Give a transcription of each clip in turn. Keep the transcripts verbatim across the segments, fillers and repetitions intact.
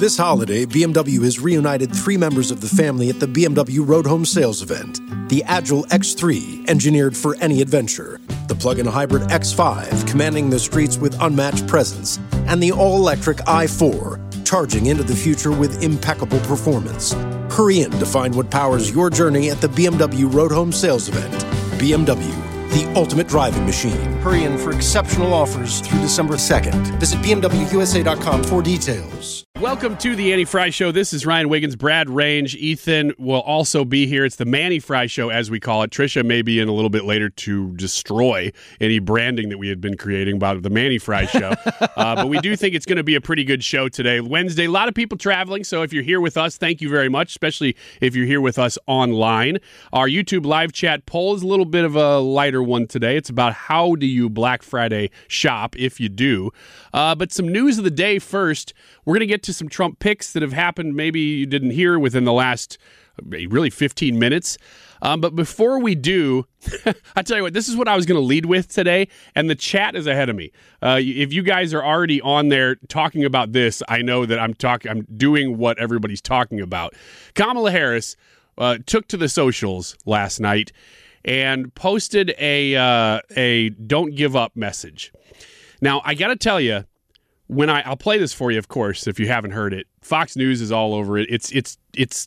This holiday, B M W has reunited three members of the family at the B M W Road Home Sales event. The Agile X three, engineered for any adventure. The plug-in hybrid X five, commanding the streets with unmatched presence. And the all-electric i four, charging into the future with impeccable performance. Hurry in to find what powers your journey at the B M W Road Home Sales event. B M W, the ultimate driving machine. Hurry in for exceptional offers through December second. Visit B M W U S A dot com for details. Welcome to the Annie Fry Show. This is Ryan Wiggins, Brad Range. Ethan will also be here. It's the Manny Fry Show, as we call it. Trisha may be in a little bit later to destroy any branding that we had been creating about the Manny Fry Show. uh, but we do think it's going to be a pretty good show today. Wednesday, a lot of people traveling, so if you're here with us, thank you very much, especially if you're here with us online. Our YouTube live chat poll is a little bit of a lighter one today. It's about how do you Black Friday shop, if you do. Uh, but some news of the day first. We're going to get to some Trump picks that have happened maybe you didn't hear within the last really fifteen minutes. Um, but before we do, I tell you what, this is what I was going to lead with today, and the chat is ahead of me. Uh, if you guys are already on there talking about this, I know that I'm talking, I'm doing what everybody's talking about. Kamala Harris uh, took to the socials last night and posted a uh, a "Don't Give Up" message. Now, I got to tell you. When I, I'll play this for you, of course, if you haven't heard it. Fox News is all over it. It's it's it's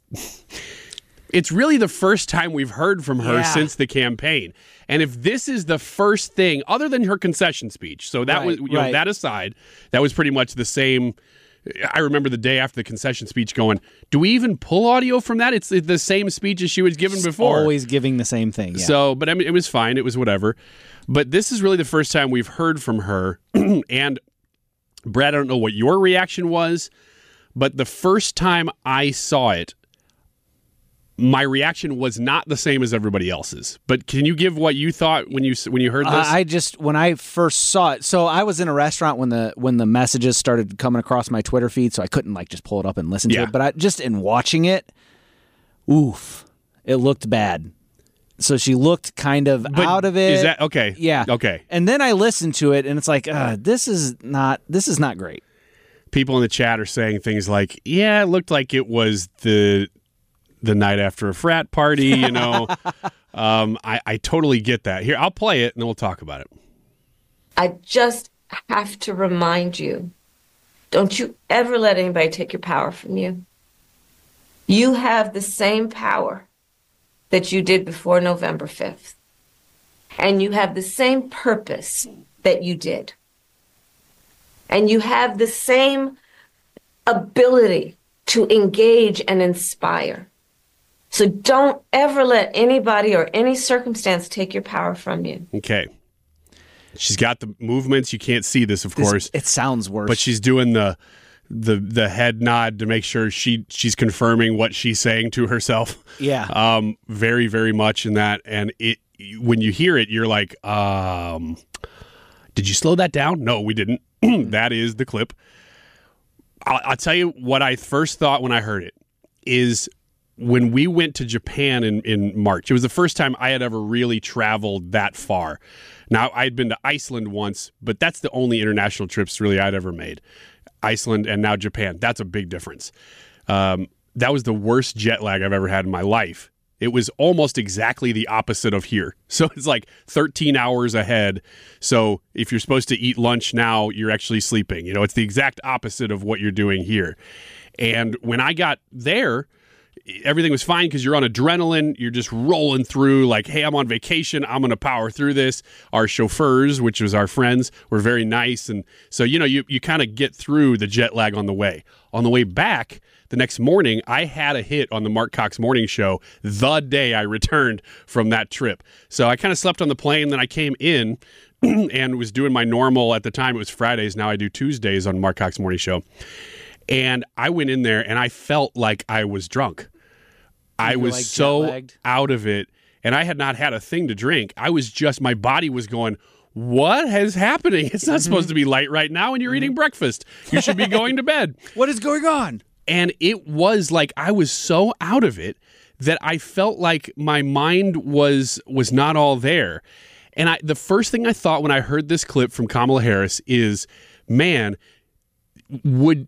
it's really the first time we've heard from her yeah. since the campaign. And if this is the first thing, other than her concession speech, so that right, was you know, right. that aside, that was pretty much the same. I remember the day after the concession speech going, do we even pull audio from that? It's the same speech as she was given She's before. Always giving the same thing. Yeah. So, but I mean, it was fine. It was whatever. But this is really the first time we've heard from her. And Brad, I don't know what your reaction was, but the first time I saw it, my reaction was not the same as everybody else's. But can you give what you thought when you when you heard this? Uh, I just when I first saw it. So I was in a restaurant when the when the messages started coming across my Twitter feed, so I couldn't like just pull it up and listen yeah. to it. But I, just in watching it, oof, it looked bad. So she looked kind of but out of it. Is that okay? Yeah. Okay. And then I listened to it, and it's like, uh, this is not this is not great. People in the chat are saying things like, "Yeah, it looked like it was the the night after a frat party." You know, um, I, I totally get that. Here, I'll play it, and then we'll talk about it. I just have to remind you: don't you ever let anybody take your power from you. You have the same power that you did before November fifth. And you have the same purpose that you did. And you have the same ability to engage and inspire. So don't ever let anybody or any circumstance take your power from you. Okay. She's got the movements. You can't see this, of This- course. It sounds worse. But she's doing the the the head nod to make sure she she's confirming what she's saying to herself. Yeah. Um, very, very much in that. And it when you hear it, you're like, um, did you slow that down? No, we didn't. That is the clip. I'll, I'll tell you what I first thought when I heard it is when we went to Japan in, in March. It was the first time I had ever really traveled that far. Now, I'd been to Iceland once, but that's the only international trips really I'd ever made. Iceland and now Japan. That's a big difference. Um, that was the worst jet lag I've ever had in my life. It was almost exactly the opposite of here. So it's like thirteen hours ahead. So if you're supposed to eat lunch now, you're actually sleeping. You know, it's the exact opposite of what you're doing here. And when I got there, everything was fine because you're on adrenaline. You're just rolling through like, hey, I'm on vacation. I'm going to power through this. Our chauffeurs, which was our friends, were very nice. And so, you know, you, you kind of get through the jet lag on the way. On the way back, the next morning, I had a hit on the Mark Cox Morning Show the day I returned from that trip. So I kind of slept on the plane. Then I came in and was doing my normal, at the time it was Fridays. Now I do Tuesdays on Mark Cox Morning Show. And I went in there and I felt like I was drunk. I was like so jet-lagged? out of it, and I had not had a thing to drink. I was just, my body was going, what is happening? It's not mm-hmm. supposed to be light right now, and you're mm-hmm. eating breakfast. You should be going to bed. What is going on? And it was like I was so out of it that I felt like my mind was was not all there. And I, the first thing I thought when I heard this clip from Kamala Harris is, man, would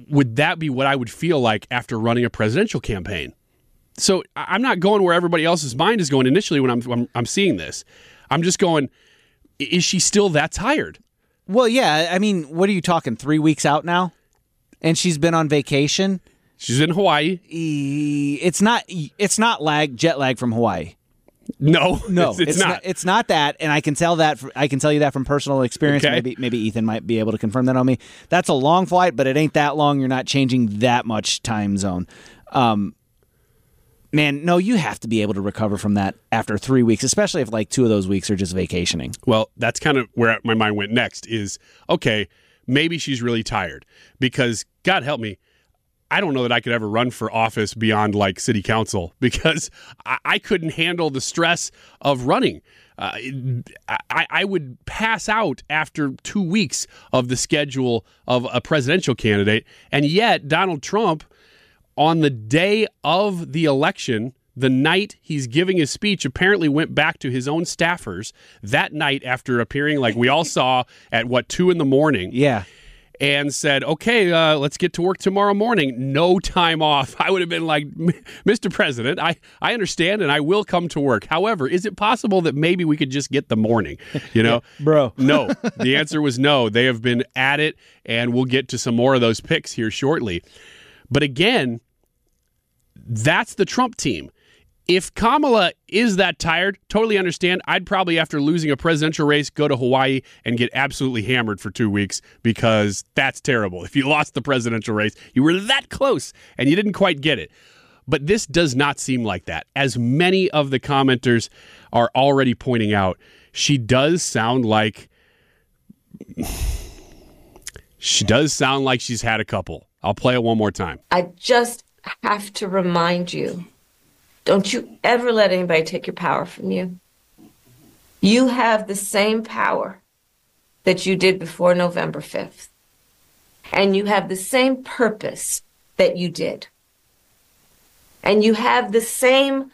would that be what I would feel like after running a presidential campaign? So I'm not going where everybody else's mind is going initially when I'm, I'm I'm seeing this. I'm just going, is she still that tired? Well, yeah. I mean, what are you talking? Three weeks out now, and she's been on vacation. She's in Hawaii. It's not. It's not lag jet lag from Hawaii. No, no, it's, it's, it's not. not. It's not that, and I can tell that. I can tell you that from personal experience. Okay. Maybe, maybe Ethan might be able to confirm that on me. That's a long flight, but it ain't that long. You're not changing that much time zone. Um, Man, no, you have to be able to recover from that after three weeks, especially if like two of those weeks are just vacationing. Well, that's kind of where my mind went next is, okay, maybe she's really tired because, God help me, I don't know that I could ever run for office beyond like city council because I, I couldn't handle the stress of running. Uh, I, I would pass out after two weeks of the schedule of a presidential candidate, and yet Donald Trump, on the day of the election, the night he's giving his speech, apparently went back to his own staffers that night after appearing, like we all saw, at, what, two in the morning. Yeah. And said, okay, uh, let's get to work tomorrow morning. No time off. I would have been like, Mister President, I, I understand and I will come to work. However, is it possible that maybe we could just get the morning? You know? Yeah, bro. No. The answer was no. They have been at it, and we'll get to some more of those picks here shortly. But again, that's the Trump team. If Kamala is that tired, totally understand. I'd probably, after losing a presidential race, go to Hawaii and get absolutely hammered for two weeks because that's terrible. If you lost the presidential race, you were that close and you didn't quite get it. But this does not seem like that. As many of the commenters are already pointing out, she does sound like she does sound like she's had a couple. I'll play it one more time. I just have to remind you, don't you ever let anybody take your power from you. You have the same power that you did before November fifth. And you have the same purpose that you did. And you have the same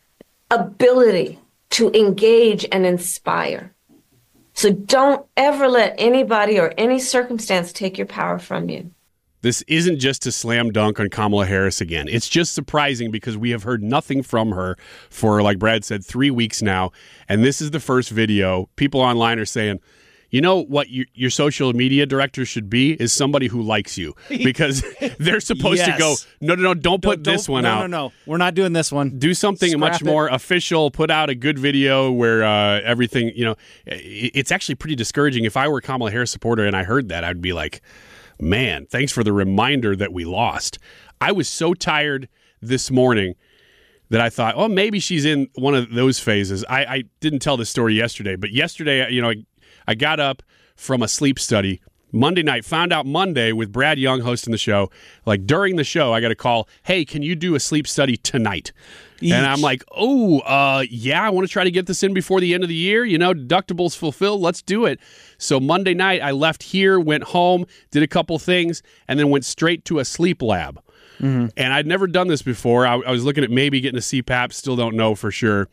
ability to engage and inspire. So don't ever let anybody or any circumstance take your power from you. This isn't just to slam dunk on Kamala Harris again. It's just surprising because we have heard nothing from her for, like Brad said, three weeks now. And this is the first video. People online are saying, you know what your, your social media director should be is somebody who likes you, because they're supposed Yes. to go, no, no, no, don't put Don't- this one no, out. No, no, no. We're not doing this one. Do something Scrap much it. more official. Put out a good video where uh, everything, you know, it, it's actually pretty discouraging. If I were a Kamala Harris supporter and I heard that, I'd be like, man, thanks for the reminder that we lost. I was so tired this morning that I thought, oh, maybe she's in one of those phases. I, I didn't tell this story yesterday, but yesterday, you know, I, I got up from a sleep study Monday night, found out Monday with Brad Young hosting the show. Like during the show, I got a call, hey, can you do a sleep study tonight? Each. And I'm like, oh, uh, yeah, I want to try to get this in before the end of the year. You know, deductibles fulfilled. Let's do it. So Monday night, I left here, went home, did a couple things, and then went straight to a sleep lab. Mm-hmm. And I'd never done this before. I, I was looking at maybe getting a C PAP. Still don't know for sure.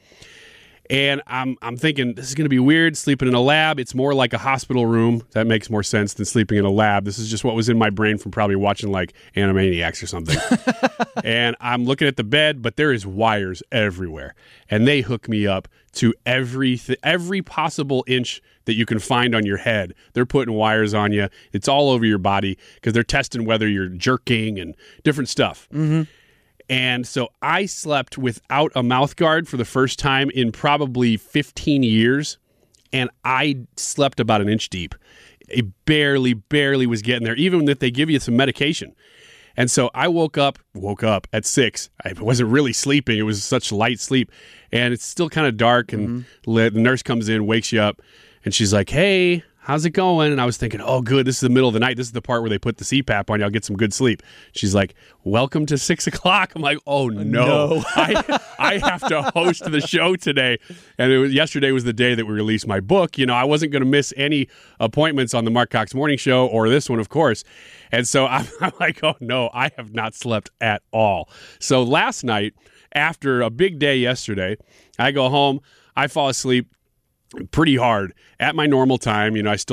And I'm I'm thinking, this is going to be weird, sleeping in a lab. It's more like a hospital room. That makes more sense than sleeping in a lab. This is just what was in my brain from probably watching like Animaniacs or something. And I'm looking at the bed, but there is wires everywhere. And they hook me up to every, th- every possible inch that you can find on your head. They're putting wires on you. It's all over your body because they're testing whether you're jerking and different stuff. Mm-hmm. And so I slept without a mouth guard for the first time in probably fifteen years, and I slept about an inch deep. It barely, barely was getting there, even if they give you some medication. And so I woke up, woke up at six. I wasn't really sleeping. It was such light sleep. And it's still kind of dark, and mm-hmm. the nurse comes in, wakes you up, and she's like, hey, how's it going? And I was thinking, oh, good. This is the middle of the night. This is the part where they put the C PAP on you. I'll get some good sleep. She's like, welcome to six o'clock. I'm like, oh, no. No. I, I have to host the show today. And it was, yesterday was the day that we released my book. You know, I wasn't going to miss any appointments on the Mark Cox Morning Show or this one, of course. And so I'm, I'm like, oh, no, I have not slept at all. So last night, after a big day yesterday, I go home, I fall asleep pretty hard at my normal time. You know, I still have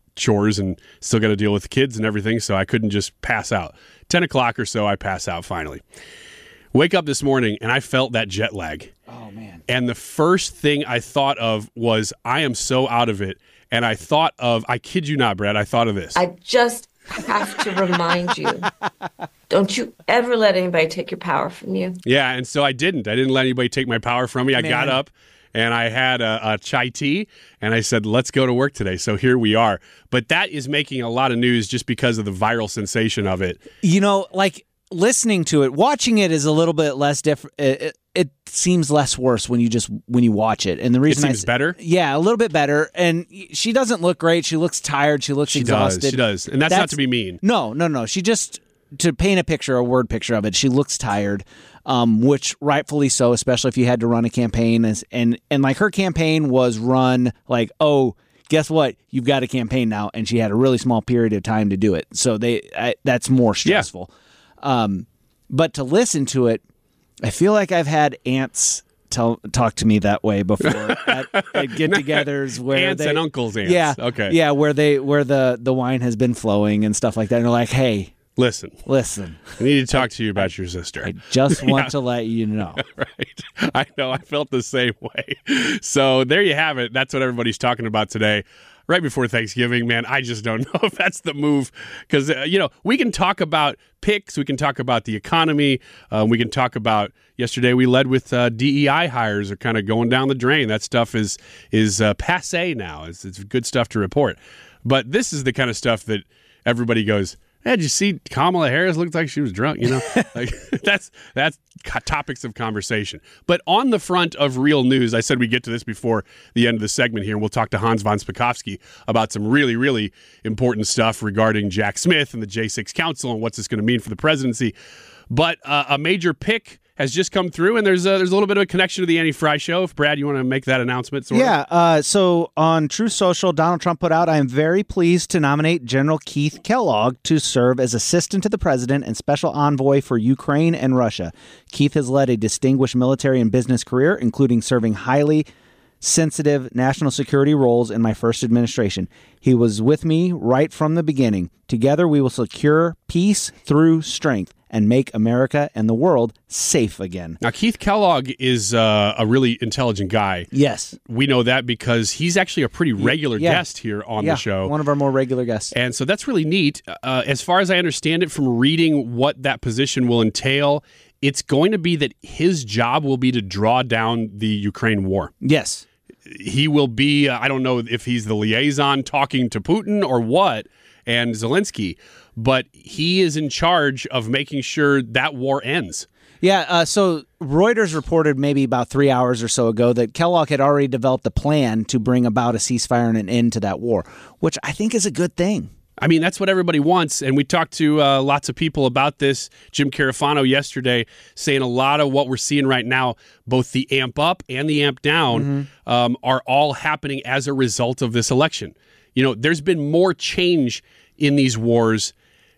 chores and still got to deal with the kids and everything, so I couldn't just pass out. ten o'clock or so, I pass out finally. Wake up this morning, and I felt that jet lag. Oh, man. And the first thing I thought of was, I am so out of it. And I thought of, I kid you not, Brad, I thought of this. I just have to remind you, don't you ever let anybody take your power from you. Yeah, and so I didn't. I didn't let anybody take my power from me. I Man. got up, and I had a, a chai tea, and I said, let's go to work today. So here we are. But that is making a lot of news just because of the viral sensation of it. You know, like, listening to it, watching it is a little bit less different. It, it, it seems less worse when you just when you watch it. And the reason It seems I, better? Yeah, a little bit better. And she doesn't look great. She looks tired. She looks She exhausted. does, she does. And that's, not to be mean. No, no, no. She just, to paint a picture, a word picture of it, she looks tired, um, which rightfully so, especially if you had to run a campaign. As, and, and like her campaign was run like, oh, guess what? You've got a campaign now. And she had a really small period of time to do it. So they I, that's more stressful. Yeah. Um, but to listen to it, I feel like I've had aunts tell talk to me that way before at, at get-togethers where Aunts they, and uncles' aunts. Yeah, Okay. Yeah, where they where the, the wine has been flowing and stuff like that. And they're like, "Hey, Listen, listen, I need to talk to you about your sister. I just want Yeah. to let you know." Right. I know. I felt the same way. So there you have it. That's what everybody's talking about today. Right before Thanksgiving, man, I just don't know if that's the move. Because, uh, you know, we can talk about picks. We can talk about the economy. Um, we can talk about, yesterday we led with uh, D E I hires are kind of going down the drain. That stuff is is uh, passé now. It's, it's good stuff to report. But this is the kind of stuff that everybody goes, hey, did you see Kamala Harris looked like she was drunk? You know, like that's that's topics of conversation. But on the front of real news, I said we get to this before the end of the segment here, and we'll talk to Hans von Spakovsky about some really, really important stuff regarding Jack Smith and the J six Council and what's this going to mean for the presidency. But uh, a major pick has just come through, and there's a, there's a little bit of a connection to the Annie Fry Show. If, Brad, you want to make that announcement? Sort Yeah, of? uh, so on Truth Social, Donald Trump put out, I am very pleased to nominate General Keith Kellogg to serve as assistant to the president and special envoy for Ukraine and Russia. Keith has led a distinguished military and business career, including serving highly sensitive national security roles in my first administration. He was with me right from the beginning. Together, we will secure peace through strength and make America and the world safe again. Now, Keith Kellogg is uh, a really intelligent guy. Yes. We know that because he's actually a pretty regular Yeah. guest here on yeah, the show. one of our more regular guests. And so that's really neat. Uh, as far as I understand it from reading what that position will entail, it's going to be that his job will be to draw down the Ukraine war. Yes. He will be, uh, I don't know if he's the liaison talking to Putin or what, and Zelensky, but he is in charge of making sure that war ends. Yeah, uh, so Reuters reported maybe about three hours or so ago that Kellogg had already developed a plan to bring about a ceasefire and an end to that war, which I think is a good thing. I mean, that's what everybody wants, and we talked to uh, lots of people about this. Jim Carafano yesterday saying a lot of what we're seeing right now, both the amp up and the amp down, mm-hmm. um, are all happening as a result of this election. You know, there's been more change in these wars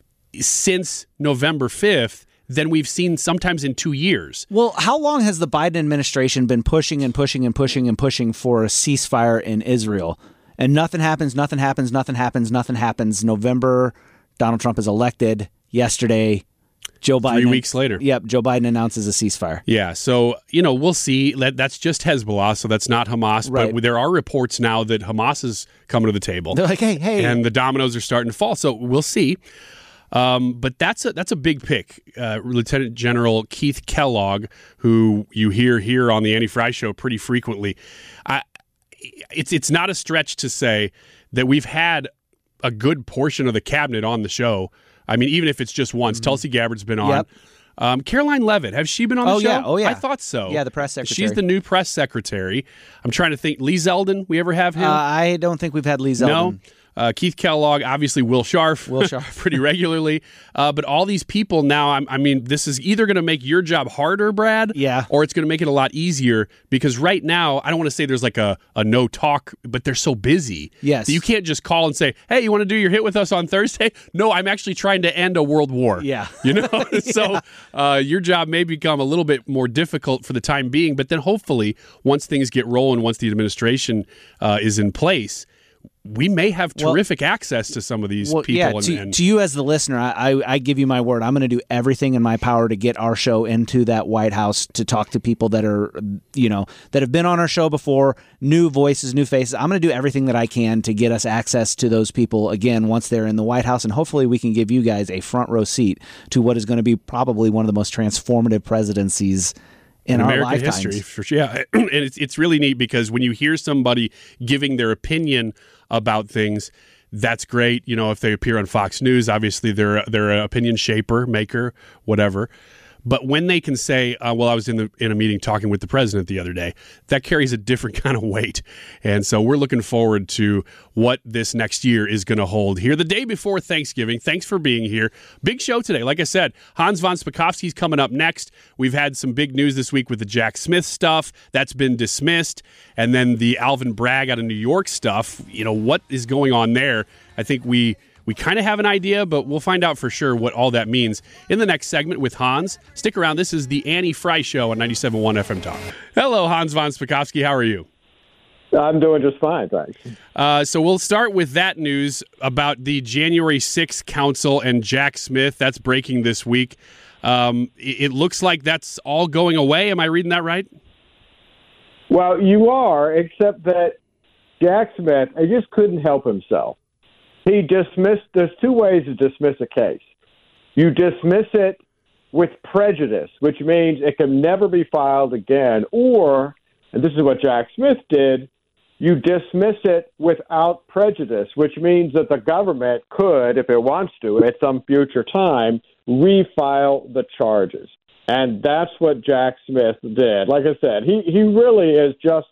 since November fifth than we've seen sometimes in two years. Well, how long has the Biden administration been pushing and pushing and pushing and pushing for a ceasefire in Israel? And nothing happens, nothing happens, nothing happens, nothing happens. November, Donald Trump is elected. Yesterday, Joe Biden. Three weeks later. Yep, Joe Biden announces a ceasefire. Yeah, so, you know, we'll see. That's just Hezbollah, so that's not Hamas. Right. But there are reports now that Hamas is coming to the table. They're like, hey, hey. And the dominoes are starting to fall, so we'll see. Um, but that's a that's a big pick. Uh, Lieutenant General Keith Kellogg, who you hear here on the Annie Fry Show pretty frequently. I, it's it's not a stretch to say that we've had a good portion of the cabinet on the show. I mean, even if it's just once. Mm-hmm. Tulsi Gabbard's been on. Yep. Um, Caroline Leavitt, has she been on the oh, show? Yeah. Oh, yeah. I thought so. Yeah, the press secretary. She's the new press secretary. I'm trying to think. Lee Zeldin, we ever have him? Uh, I don't think we've had Lee Zeldin. No. Uh, Keith Kellogg, obviously Will Scharf, Will Scharf. pretty regularly. Uh, but all these people now, I'm, I mean, this is either going to make your job harder, Brad, yeah, or it's going to make it a lot easier because right now, I don't want to say there's like a, a no talk, but they're so busy. Yes. That you can't just call and say, hey, you want to do your hit with us on Thursday? No, I'm actually trying to end a world war. Yeah. You know? yeah. So uh, your job may become a little bit more difficult for the time being, but then hopefully once things get rolling, once the administration uh, is in place, we may have Well- terrific access to some of these Well, people. yeah, and, to, and to you as the listener, I, I, I give you my word. I'm going to do everything in my power to get our show into that White House to talk to people that are, you know, that have been on our show before, new voices, new faces. I'm going to do everything that I can to get us access to those people again once they're in the White House, and hopefully we can give you guys a front row seat to what is going to be probably one of the most transformative presidencies in, in our American lifetimes. history, for sure. Yeah, and it's it's really neat because when you hear somebody giving their opinion about things, that's great. You know, if they appear on Fox News, obviously they're they're an opinion shaper, maker, whatever. But when they can say, uh, well, I was in the in a meeting talking with the president the other day, that carries a different kind of weight. And so we're looking forward to what this next year is going to hold here the day before Thanksgiving. Thanks for being here. Big show today. Like I said, Hans von Spakovsky's coming up next. We've had some big news this week with the Jack Smith stuff. That's been dismissed. And then the Alvin Bragg out of New York stuff. You know, what is going on there? I think we... We kind of have an idea, but we'll find out for sure what all that means in the next segment with Hans. Stick around. This is the Annie Fry Show on ninety-seven point one F M Talk. Hello, Hans von Spakovsky. How are you? I'm doing just fine, thanks. Uh, so we'll start with that news about the January sixth Council and Jack Smith. That's breaking this week. Um, it, it looks like that's all going away. Am I reading that right? Well, you are, except that Jack Smith, he just couldn't help himself. He dismissed, there's two ways to dismiss a case. You dismiss it with prejudice, which means it can never be filed again, or, and this is what Jack Smith did, you dismiss it without prejudice, which means that the government could, if it wants to, at some future time, refile the charges. And that's what Jack Smith did. Like I said, he, he really is just,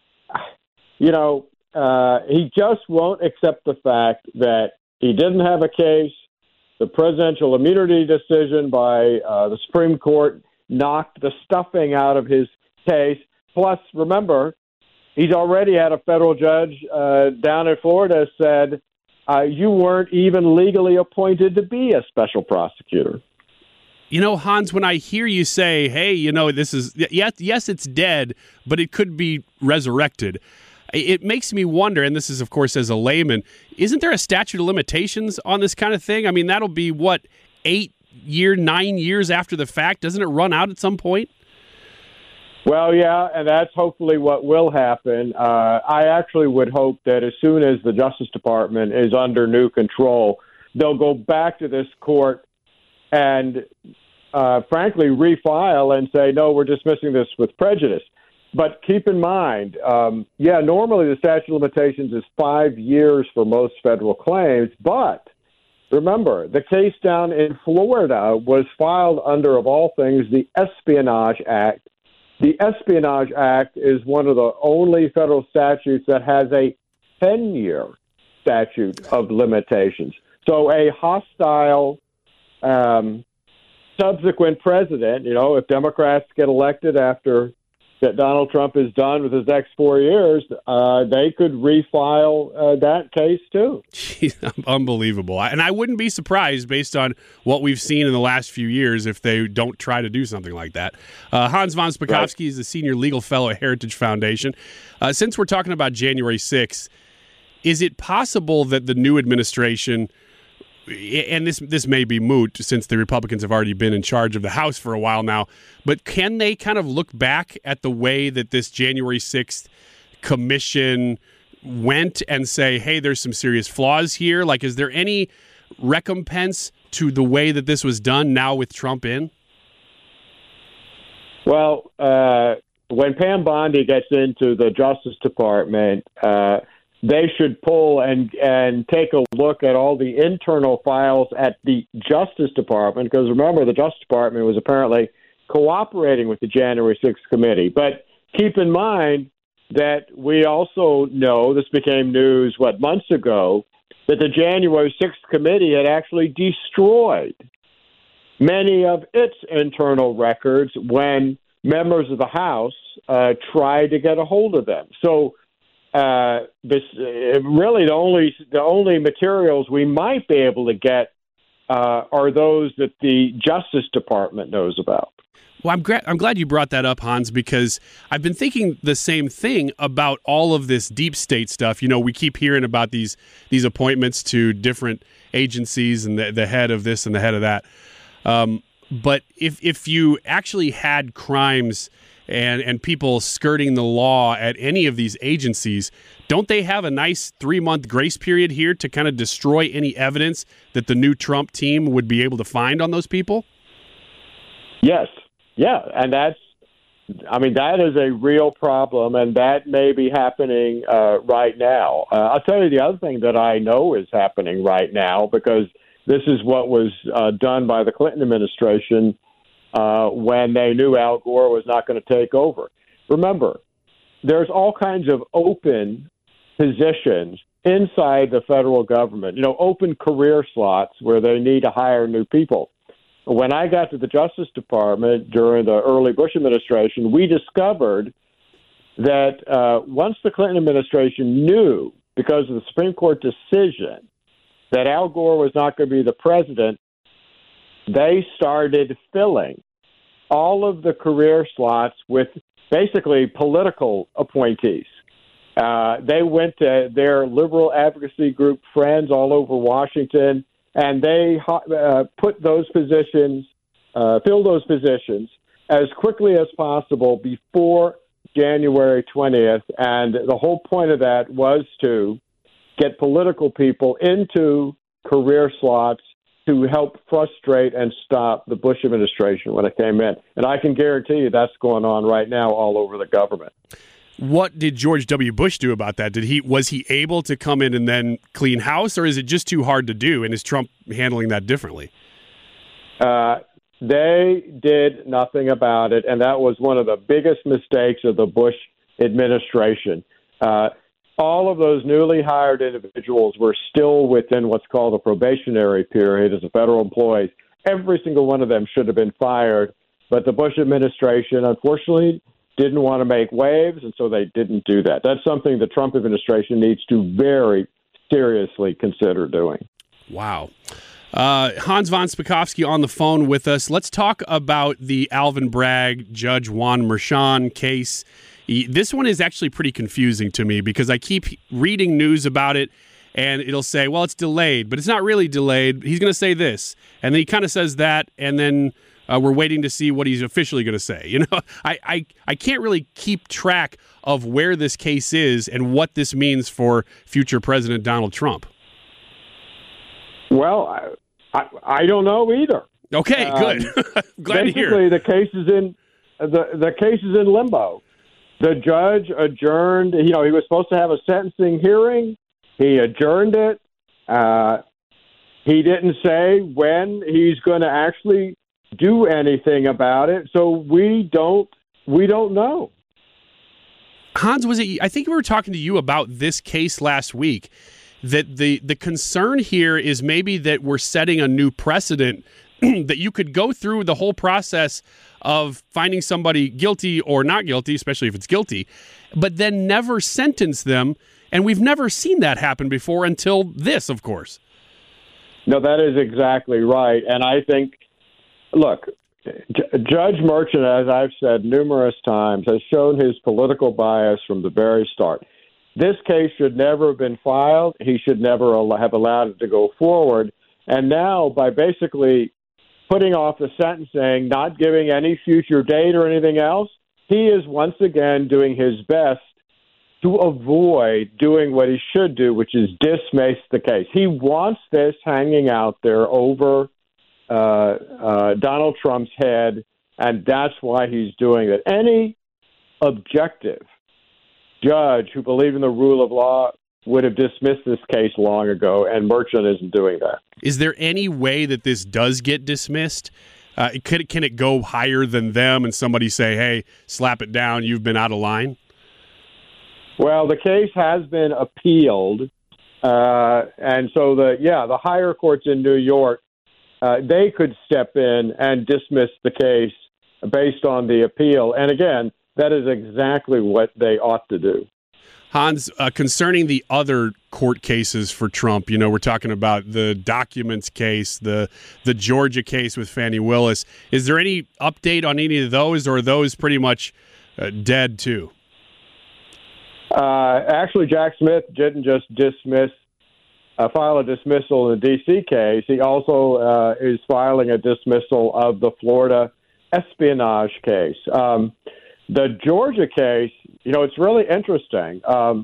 you know, Uh, he just won't accept the fact that he didn't have a case. The presidential immunity decision by uh, the Supreme Court knocked the stuffing out of his case. Plus, remember, he's already had a federal judge uh, down in Florida said, uh, you weren't even legally appointed to be a special prosecutor. You know, Hans, when I hear you say, hey, you know, this is, yes, yes, it's dead, but it could be resurrected. It makes me wonder, and this is, of course, as a layman, isn't there a statute of limitations on this kind of thing? I mean, that'll be, what, eight year, nine years after the fact? Doesn't it run out at some point? Well, yeah, and that's hopefully what will happen. Uh, I actually would hope that as soon as the Justice Department is under new control, they'll go back to this court and, uh, frankly, refile and say, no, we're dismissing this with prejudice. But keep in mind, um, yeah, normally the statute of limitations is five years for most federal claims. But remember, the case down in Florida was filed under, of all things, the Espionage Act. The Espionage Act is one of the only federal statutes that has a ten-year statute of limitations. So a hostile um, subsequent president, you know, if Democrats get elected after that Donald Trump is done with his next four years, uh, they could refile uh, that case too. Jeez, unbelievable. And I wouldn't be surprised based on what we've seen in the last few years if they don't try to do something like that. Uh, Hans von Spakovsky right. is the senior legal fellow at Heritage Foundation. Uh, since we're talking about January sixth, is it possible that the new administration, and this this may be moot since the Republicans have already been in charge of the House for a while now, but can they kind of look back at the way that this January sixth commission went and say, hey, there's some serious flaws here? Like, is there any recompense to the way that this was done now with Trump in? Well, uh, when Pam Bondi gets into the Justice Department, uh, they should pull and and take a look at all the internal files at the Justice Department, because remember, the Justice Department was apparently cooperating with the January sixth committee. But keep in mind that we also know, this became news, what, months ago, that the January sixth committee had actually destroyed many of its internal records when members of the House uh, tried to get a hold of them. So Uh, this uh, really the only the only materials we might be able to get uh, are those that the Justice Department knows about. Well, I'm, gra- I'm glad you brought that up, Hans, because I've been thinking the same thing about all of this deep state stuff. You know, we keep hearing about these these appointments to different agencies and the, the head of this and the head of that. Um, but if if you actually had crimes and, and people skirting the law at any of these agencies, don't they have a nice three-month grace period here to kind of destroy any evidence that the new Trump team would be able to find on those people? Yes. Yeah, and that's, I mean, that is a real problem, and that may be happening uh, right now. Uh, I'll tell you the other thing that I know is happening right now, because this is what was uh, done by the Clinton administration uh, when they knew Al Gore was not going to take over. Remember, there's all kinds of open positions inside the federal government, you know, open career slots where they need to hire new people. When I got to the Justice Department during the early Bush administration, we discovered that uh, once the Clinton administration knew, because of the Supreme Court decision, that Al Gore was not going to be the president, they started filling all of the career slots with basically political appointees. Uh, they went to their liberal advocacy group friends all over Washington, and they uh, put those positions, uh, fill those positions as quickly as possible before January twentieth. And the whole point of that was to get political people into career slots to help frustrate and stop the Bush administration when it came in. And I can guarantee you that's going on right now all over the government. What did George W. Bush do about that? Did he was he able to come in and then clean house, or is it just too hard to do? And is Trump handling that differently? Uh, they did nothing about it, and that was one of the biggest mistakes of the Bush administration. Uh, all of those newly hired individuals were still within what's called a probationary period as a federal employees. Every single one of them should have been fired, but the Bush administration, unfortunately, didn't want to make waves, and so they didn't do that. That's something the Trump administration needs to very seriously consider doing. Wow. Uh, Hans von Spakovsky on the phone with us. Let's talk about the Alvin Bragg, Judge Juan Merchan case. This one is actually pretty confusing to me because I keep reading news about it, and it'll say, well, it's delayed, but it's not really delayed. He's going to say this, and then he kind of says that, and then Uh, we're waiting to see what he's officially going to say. You know, I, I, I can't really keep track of where this case is and what this means for future President Donald Trump. Well, I, I, I don't know either. Okay, um, good. Glad to hear. Basically, the case is in the the case is in limbo. The judge adjourned. You know, he was supposed to have a sentencing hearing. He adjourned it. Uh, he didn't say when he's going to actually do anything about it, so we don't we don't know. Hans, was it? I think we were talking to you about this case last week. That the the concern here is maybe that we're setting a new precedent that you could go through the whole process of finding somebody guilty or not guilty, especially if it's guilty, but then never sentence them. And we've never seen that happen before until this, of course. No, that is exactly right, and I think. Look, J- Judge Merchan, as I've said numerous times, has shown his political bias from the very start. This case should never have been filed. He should never have allowed it to go forward. And now, by basically putting off the sentencing, not giving any future date or anything else, he is once again doing his best to avoid doing what he should do, which is dismiss the case. He wants this hanging out there over Uh, uh, Donald Trump's head, and that's why he's doing it. Any objective judge who believed in the rule of law would have dismissed this case long ago, and Merchan isn't doing that. Is there any way that this does get dismissed? Uh, can, can it go higher than them and somebody say, hey, slap it down, you've been out of line? Well, the case has been appealed, uh, and so the yeah, the higher courts in New York, Uh, they could step in and dismiss the case based on the appeal. And again, that is exactly what they ought to do. Hans, uh, concerning the other court cases for Trump, you know, we're talking about the documents case, the the Georgia case with Fani Willis. Is there any update on any of those, or are those pretty much uh, dead too? Uh, actually, Jack Smith didn't just dismiss, uh, file a dismissal in the D C case. He also uh, is filing a dismissal of the Florida espionage case. Um, the Georgia case, you know, it's really interesting. Um,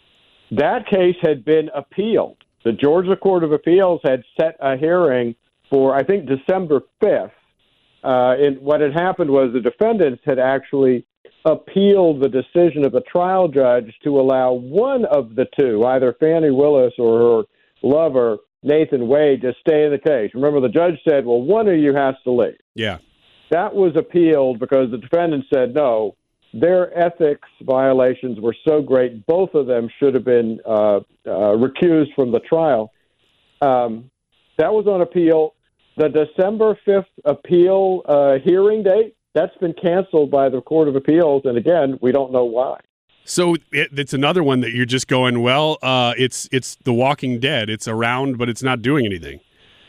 that case had been appealed. The Georgia Court of Appeals had set a hearing for, I think, December fifth. Uh, and what had happened was the defendants had actually appealed the decision of the trial judge to allow one of the two, either Fani Willis or her lover, Nathan Wade, to stay in the case. Remember, the judge said, well, one of you has to leave. Yeah. That was appealed because the defendants said, no, their ethics violations were so great, both of them should have been uh, uh, recused from the trial. Um, that was on appeal. The December fifth appeal uh, hearing date, that's been canceled by the Court of Appeals, and again, we don't know why. So it, it's another one that you're just going, well, uh, it's it's The Walking Dead. It's around, but it's not doing anything.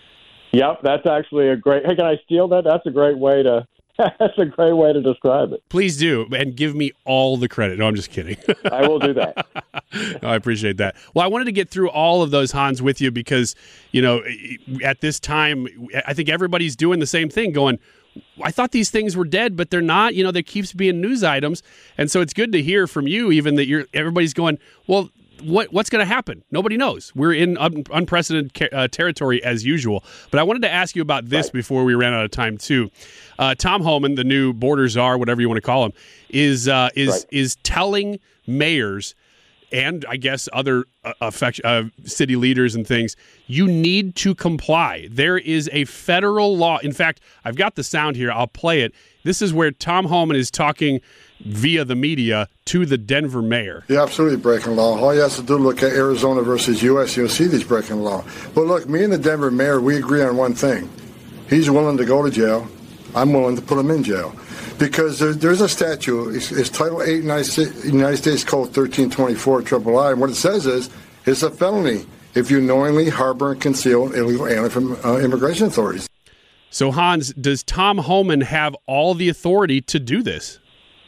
Yep, that's actually a great. Hey, can I steal that? That's a great way to. That's a great way to describe it. Please do, and give me all the credit. No, I'm just kidding. I will do that. No, I appreciate that. Well, I wanted to get through all of those, Hans, with you because, you know, at this time, I think everybody's doing the same thing, going, I thought these things were dead, but they're not. You know, there keeps being news items. And so it's good to hear from you even that you're everybody's going, well, what what's going to happen? Nobody knows. We're in un- unprecedented uh, territory as usual. But I wanted to ask you about this right. before we ran out of time too. Uh, Tom Homan, the new border czar, whatever you want to call him, is uh, is right. is telling mayors and I guess other uh, affect, uh, city leaders and things, you need to comply. There is a federal law. In fact, I've got the sound here. I'll play it. This is where Tom Homan is talking via the media to the Denver mayor. You're absolutely breaking law. All you have to do is look at Arizona versus U S You'll see these breaking law. But look, me and the Denver mayor, we agree on one thing. He's willing to go to jail. I'm willing to put him in jail. Because there, there's a statute, it's, it's Title eight, United States Code thirteen twenty-four, triple I, and what it says is, it's a felony if you knowingly harbor and conceal illegal alien from uh, immigration authorities. So, Hans, does Tom Homan have all the authority to do this?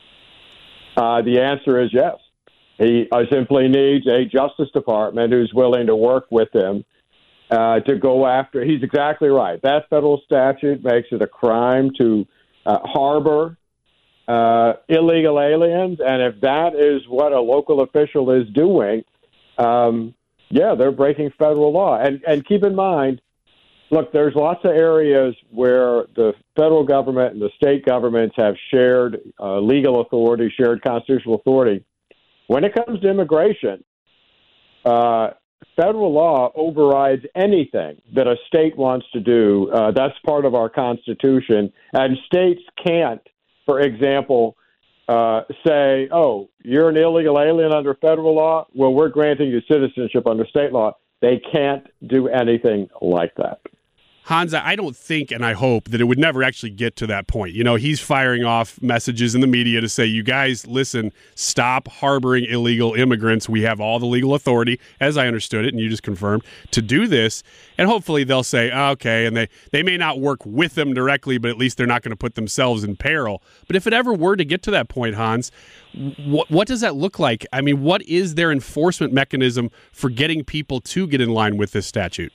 Uh, the answer is yes. He uh, simply needs a Justice Department who's willing to work with him uh, to go after. He's exactly right. That federal statute makes it a crime to uh, harbor uh, illegal aliens, and if that is what a local official is doing, um, yeah, they're breaking federal law. And, and keep in mind, look, there's lots of areas where the federal government and the state governments have shared uh, legal authority, shared constitutional authority. When it comes to immigration, uh, federal law overrides anything that a state wants to do. Uh, that's part of our Constitution. And states can't, for example, uh, say, oh, you're an illegal alien under federal law? Well, we're granting you citizenship under state law. They can't do anything like that. Hans, I don't think and I hope that it would never actually get to that point. You know, he's firing off messages in the media to say, you guys, listen, stop harboring illegal immigrants. We have all the legal authority, as I understood it, and you just confirmed, to do this. And hopefully they'll say, okay, and they, they may not work with them directly, but at least they're not going to put themselves in peril. But if it ever were to get to that point, Hans, what, what does that look like? I mean, what is their enforcement mechanism for getting people to get in line with this statute?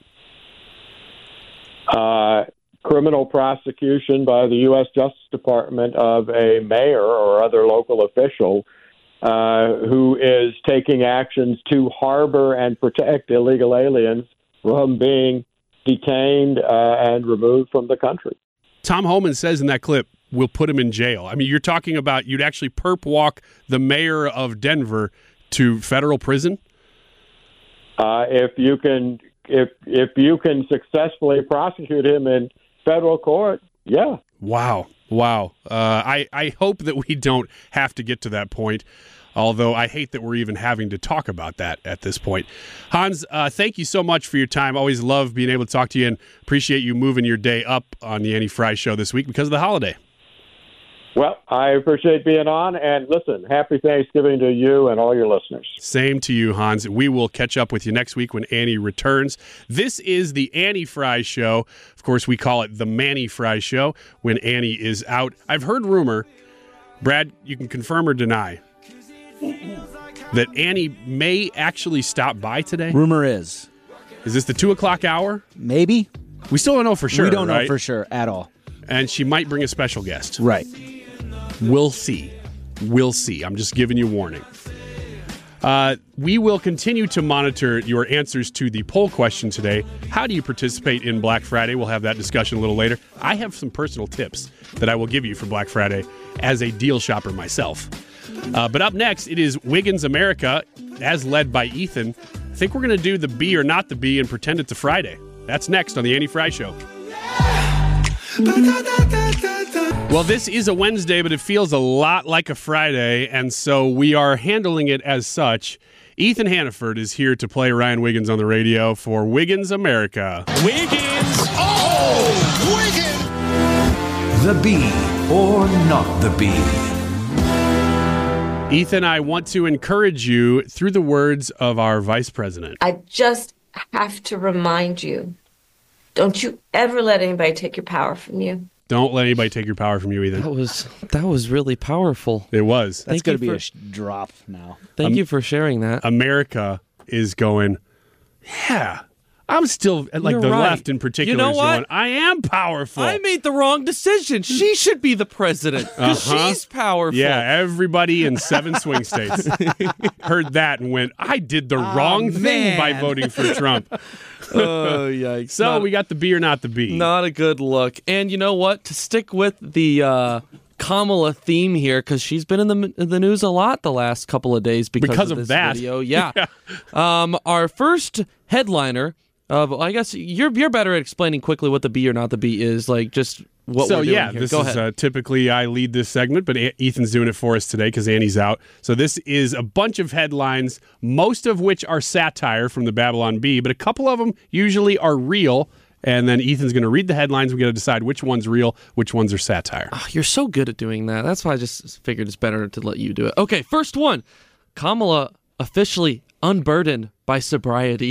Uh, criminal prosecution by the U S Justice Department of a mayor or other local official uh, who is taking actions to harbor and protect illegal aliens from being detained uh, and removed from the country. Tom Homan says in that clip, we'll put him in jail. I mean, you're talking about you'd actually perp walk the mayor of Denver to federal prison? Uh, if you can... If if you can successfully prosecute him in federal court, yeah. Wow. Wow. Uh, I, I hope that we don't have to get to that point, although I hate that we're even having to talk about that at this point. Hans, uh, thank you so much for your time. Always love being able to talk to you and appreciate you moving your day up on the Annie Frey Show this week because of the holiday. Well, I appreciate being on. And listen, happy Thanksgiving to you and all your listeners. Same to you, Hans. We will catch up with you next week when Annie returns. This is the Annie Fry Show. Of course, we call it the Manny Fry Show when Annie is out. I've heard rumor, Brad, you can confirm or deny, that Annie may actually stop by today. Rumor is. Is this the two o'clock hour? Maybe. We still don't know for sure. We don't know right? for sure at all. And she might bring a special guest. Right. We'll see. We'll see. I'm just giving you warning. Uh, we will continue to monitor your answers to the poll question today. How do you participate in Black Friday? We'll have that discussion a little later. I have some personal tips that I will give you for Black Friday as a deal shopper myself. Uh, but up next, it is Wiggins America, as led by Ethan. I think we're going to do the B or not the B and pretend it's a Friday. That's next on the Annie Fry Show. Well, this is a Wednesday, but it feels a lot like a Friday, and so we are handling it as such. Ethan Hannaford is here to play Ryan Wiggins on the radio for Wiggins America. Wiggins! Oh, Wiggins! The B or not the B. Ethan, I want to encourage you through the words of our vice president. I just have to remind you, don't you ever let anybody take your power from you. Don't let anybody take your power from you, Ethan. That was that was really powerful. It was. That's going to be for, a sh- drop now. Thank um, you for sharing that. America is going, yeah, I'm still, like You're the right. left in particular You know is what? going, I am powerful. I made the wrong decision. She should be the president because Uh-huh. she's powerful. Yeah, everybody in seven swing states heard that and went, I did the wrong thing man. by voting for Trump. Oh, yikes. So Not- we got the B or not the B. Not a good look. And you know what? To stick with the uh, Kamala theme here, because she's been in the in the news a lot the last couple of days because, Because of, of this that. video. Yeah. um, our first headliner of, I guess you're you're better at explaining quickly what the B or not the B is, like just what so we're doing yeah, here. this Go is ahead. uh, typically I lead this segment, but A- Ethan's doing it for us today because Annie's out. So this is a bunch of headlines, most of which are satire from the Babylon Bee, but a couple of them usually are real. And then Ethan's going to read the headlines. We got to decide which one's real, which ones are satire. Oh, you're so good at doing that. That's why I just figured it's better to let you do it. Okay, first one. Kamala officially unburdened by sobriety.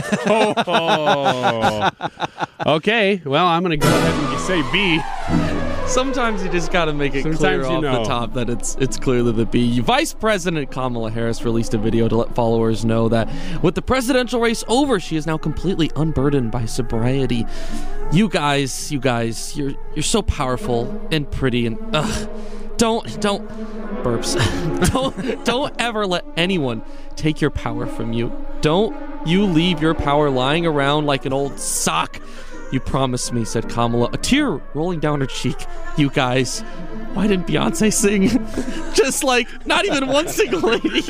Oh. Okay, well, I'm going to go ahead and say B. Sometimes you just got to make it Sometimes clear you off know. the top that it's it's clearly the B. Vice President Kamala Harris released a video to let followers know that with the presidential race over, she is now completely unburdened by sobriety. You guys, you guys, you're you're so powerful and pretty and ugh. Don't don't burps. don't don't ever let anyone take your power from you. Don't you leave your power lying around like an old sock. You promised me, said Kamala, a tear rolling down her cheek. You guys, why didn't Beyonce sing? Just like, not even one single lady.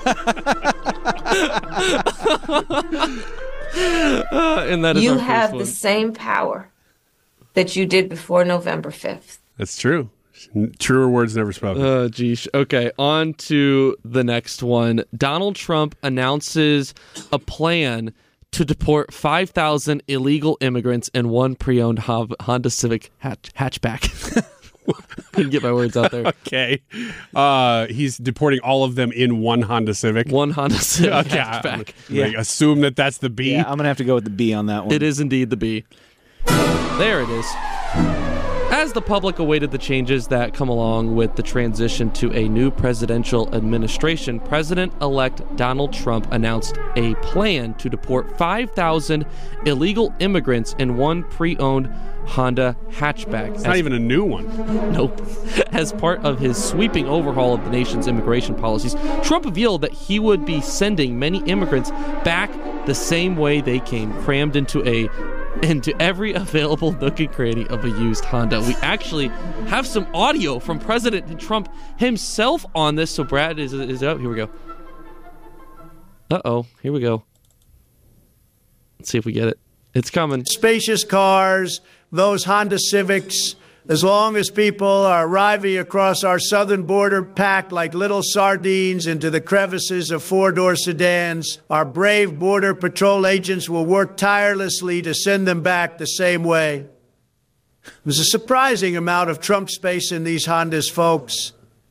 uh, and that is You our have first the one. same power that you did before November fifth. That's true. Truer words never spoken. Oh, geez. Okay, on to the next one. Donald Trump announces a plan to deport five thousand illegal immigrants in one pre-owned Honda Civic hatch- hatchback. Couldn't get my words out there. Okay. Uh, he's deporting all of them in one Honda Civic. One Honda Civic Okay. I'm hatchback. gonna, like, assume that that's the B. Yeah, I'm going to have to go with the B on that one. It is indeed the B. There it is. As the public awaited the changes that come along with the transition to a new presidential administration, President-elect Donald Trump announced a plan to deport five thousand illegal immigrants in one pre-owned Honda hatchback. It's not even a new one. Nope. As part of his sweeping overhaul of the nation's immigration policies, Trump revealed that he would be sending many immigrants back the same way they came, crammed into a into every available nook and cranny of a used Honda. We actually have some audio from President Trump himself on this. So Brad is is up. Here we go. Uh-oh. Here we go. Let's see if we get it. It's coming. Spacious cars, those Honda Civics, as long as people are arriving across our southern border packed like little sardines into the crevices of four-door sedans, our brave Border Patrol agents will work tirelessly to send them back the same way. There's a surprising amount of Trump space in these Hondas, folks.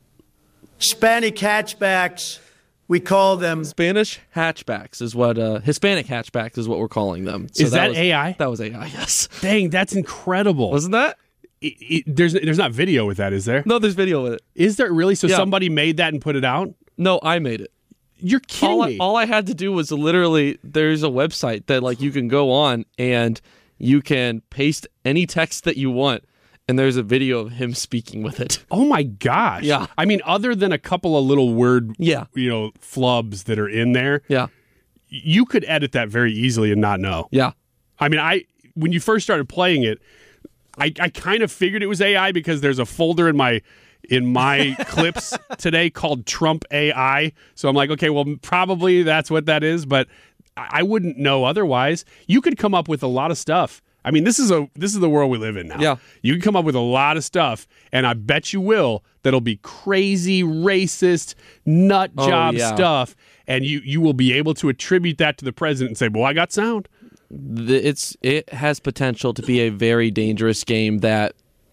Hispanic hatchbacks, we call them. Spanish hatchbacks is what, uh, Hispanic hatchbacks is what we're calling them. So is that, that was, A I? That was A I, yes. Dang, that's incredible. Wasn't that? It, it, there's there's not video with that, is there? No, there's video with it. Is there really? So Yeah. somebody made that and put it out? No, I made it. You're kidding all I, me. all I had to do was literally, there's a website that like you can go on and you can paste any text that you want, and there's a video of him speaking with it. Oh my gosh. Yeah. I mean, other than a couple of little word, Yeah. you know, flubs that are in there, Yeah. you could edit that very easily and not know. Yeah. I mean, I when you first started playing it, I, I kind of figured it was A I because there's a folder in my in my clips today called Trump A I. So I'm like, okay, well, probably that's what that is, but I wouldn't know otherwise. You could come up with a lot of stuff. I mean, this is a this is the world we live in now. Yeah. You can come up with a lot of stuff, and I bet you will, that'll be crazy, racist, nut Oh, job yeah. stuff, and you you will be able to attribute that to the president and say, well, I got sound. The- It's it has potential to be a very dangerous game that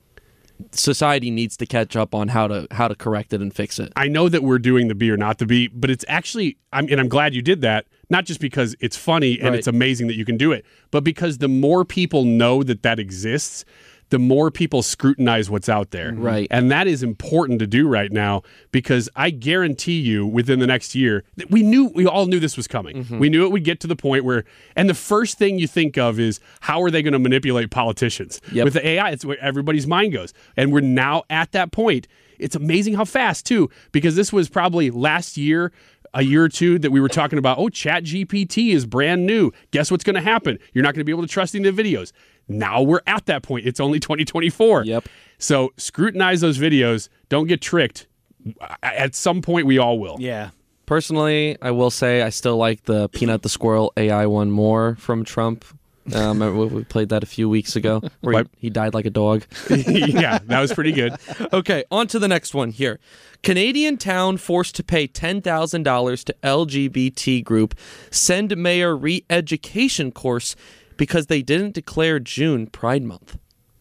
society needs to catch up on how to how to correct it and fix it. I know that we're doing the be or not the be, but it's actually, I'm, and I'm glad you did that, not just because it's funny and Right. it's amazing that you can do it, but because the more people know that that exists, the more people scrutinize what's out there. Right. And that is important to do right now, because I guarantee you within the next year, that we knew, we all knew this was coming. Mm-hmm. We knew it would get to the point where, and the first thing you think of is, how are they going to manipulate politicians? Yep. With the A I, it's where everybody's mind goes. And we're now at that point. It's amazing how fast, too, because this was probably last year, a year or two, that we were talking about, oh, Chat G P T is brand new. Guess what's going to happen? You're not going to be able to trust any of the videos. Now we're at that point. It's only twenty twenty-four. Yep. So scrutinize those videos. Don't get tricked. At some point, we all will. Yeah. Personally, I will say I still like the Peanut the Squirrel A I one more from Trump. Um, we we played that a few weeks ago where he, he died like a dog. Yeah, that was pretty good. Okay, on to the next one here. Canadian town forced to pay ten thousand dollars to L G B T group send mayor re-education course because they didn't declare June Pride Month.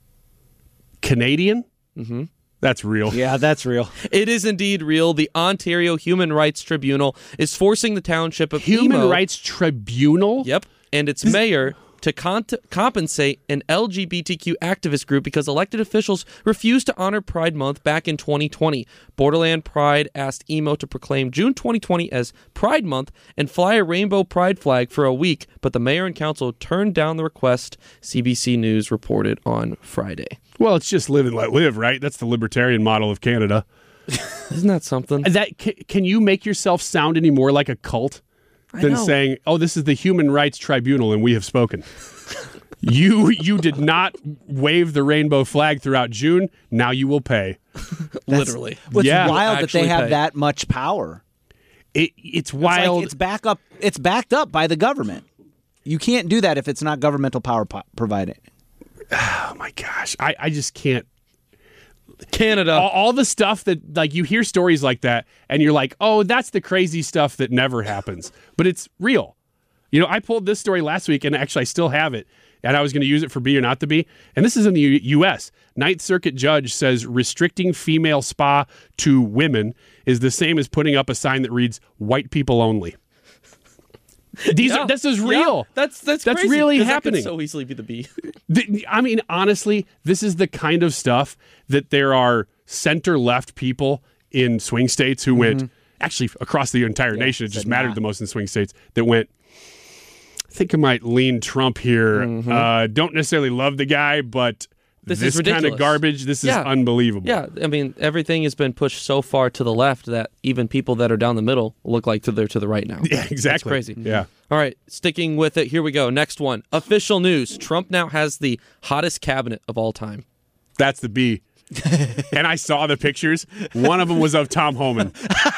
Canadian? Mm-hmm. That's real. Yeah, that's real. It is indeed real. The Ontario Human Rights Tribunal is forcing the township of Human Emo, Rights Tribunal? Yep, and its mayor to con- compensate an L G B T Q activist group because elected officials refused to honor Pride Month back in twenty twenty. Borderland Pride asked Emo to proclaim June twenty twenty as Pride Month and fly a rainbow pride flag for a week, but the mayor and council turned down the request, C B C News reported on Friday. Well, it's just live and let live, right? That's the libertarian model of Canada. Isn't that something? That can, can you make yourself sound any more like a cult than know. saying, "Oh, this is the Human Rights Tribunal, and we have spoken." you you did not wave the rainbow flag throughout June. Now you will pay. Literally. What's Yeah. wild that they Actually have pay. that much power. It, it's It's like wild. it's back up. It's backed up by the government. You can't do that if it's not governmental power po- provided. Oh my gosh, I, I just can't. Canada. All, all the stuff that, like, you hear stories like that, and you're like, oh, that's the crazy stuff that never happens, but it's real. You know, I pulled this story last week, and actually I still have it, and I was going to use it for be or not to be. And this is in the U- U.S. Ninth Circuit judge says restricting female spa to women is the same as putting up a sign that reads "white people only." These Yeah. are, this is Yeah. real. That's that's That's crazy, really 'cause that happening. could so easily be the B. The- I mean, honestly, this is the kind of stuff that there are center-left people in swing states who went, actually across the entire nation, it just said mattered nah. the most in swing states, that went, I think I might lean Trump here. Uh, don't necessarily love the guy, but This this, is kind of ridiculous. garbage, this Yeah. is unbelievable. Yeah, I mean, everything has been pushed so far to the left that even people that are down the middle look like they're to the right now. Yeah, exactly. That's crazy. Yeah. All right, sticking with it, here we go. Next one. Official news. Trump now has the hottest cabinet of all time. That's the B. And I saw the pictures. One of them was of Tom Homan.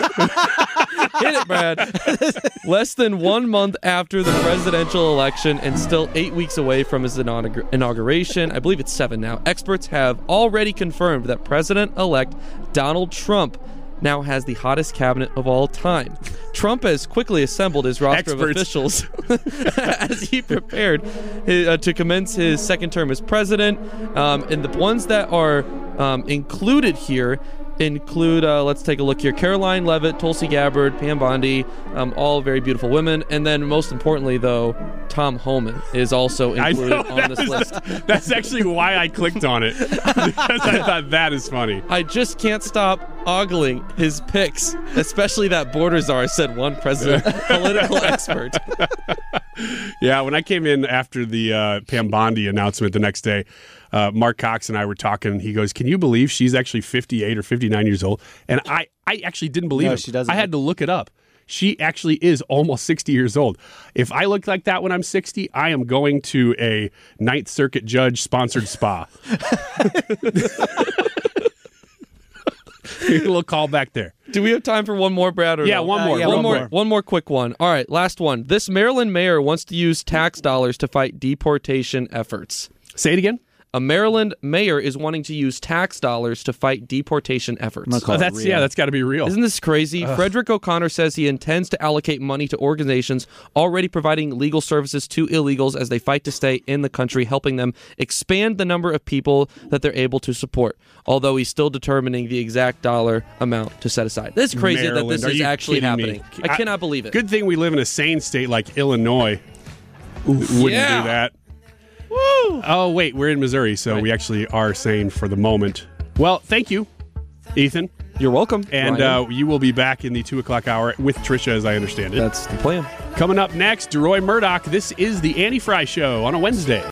Hit it, Brad. Less than one month after the presidential election and still eight weeks away from his inaugur- inauguration, I believe it's seven now, experts have already confirmed that President-elect Donald Trump now has the hottest cabinet of all time. Trump has quickly assembled his roster Experts. of officials as he prepared his, uh, to commence his second term as president. Um, and the ones that are um, included here include, uh, let's take a look here, Caroline Leavitt, Tulsi Gabbard, Pam Bondi, um, all very beautiful women. And then most importantly, though, Tom Homan is also included I know, on this is, list. That's actually why I clicked on it, because I thought that is funny. I just can't stop ogling his picks, especially that border czar, said one president political expert. Yeah, when I came in after the uh, Pam Bondi announcement the next day, uh, Mark Cox and I were talking. He goes, "Can you believe she's actually fifty-eight or fifty-nine years old?" And I, I actually didn't believe No, it. she doesn't. I had to look it up. She actually is almost sixty years old. If I look like that when I'm sixty, I am going to a Ninth Circuit judge sponsored spa. A little call back there. Do we have time for one more, Brad? Or Yeah, no? one Uh, more. yeah, one, one more, more. one more quick one. All right, last one. This Maryland mayor wants to use tax dollars to fight deportation efforts. Say it again. A Maryland mayor is wanting to use tax dollars to fight deportation efforts. gonna call Oh, it that's real. yeah, that's got to be real. Isn't this crazy? Frederick O'Connor says he intends to allocate money to organizations already providing legal services to illegals as they fight to stay in the country, helping them expand the number of people that they're able to support, although he's still determining the exact dollar amount to set aside. This is crazy Maryland, that this are is you actually kidding me? happening. I, cannot believe it. Good thing we live in a sane state like Illinois. Wouldn't Yeah. do that. Woo! Oh, wait, we're in Missouri, so Right. we actually are sane for the moment. Well, thank you, Ethan. You're welcome. And Ryan. uh, you will be back in the two o'clock hour with Trisha, as I understand it. That's the plan. Coming up next, DeRoy Murdoch. This is the Annie Fry Show on a Wednesday.